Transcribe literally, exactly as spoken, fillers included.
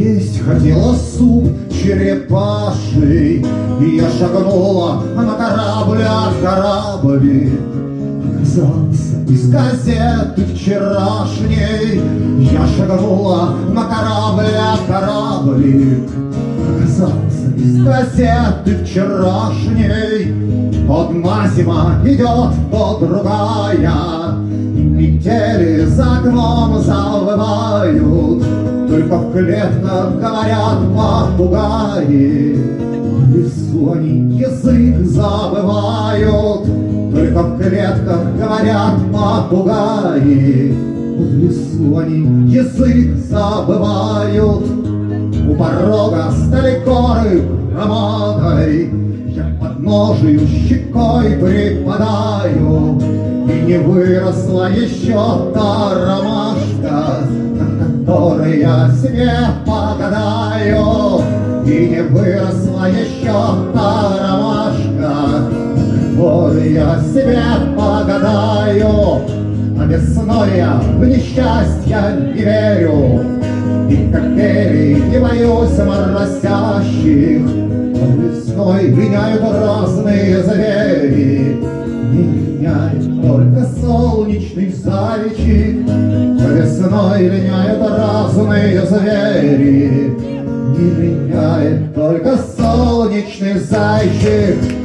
есть хотела суп черепаший, и я шагнула на корабль, а кораблик оказался из газеты вчерашней. Я шагнула на корабль, а кораблик оказался из газеты вчерашней. Одна зима идет, то другая, метели за окном завывают, только в клетках говорят попугаи. В лесу они язык забывают, только в клетках говорят попугаи. В лесу они язык забывают. У порога стали горы громадой, я к подножию щекой припадаю, и не выросла еще та ромашка, на которой я себе погадаю. И не выросла еще та ромашка, на которой я себе погадаю. А весной я в несчастье не верю, и капелей не боюсь моросящих. А весной линяют разные звери, не линяет только солнечный зайчик. А весной линяют разные звери, не линяет только солнечный зайчик.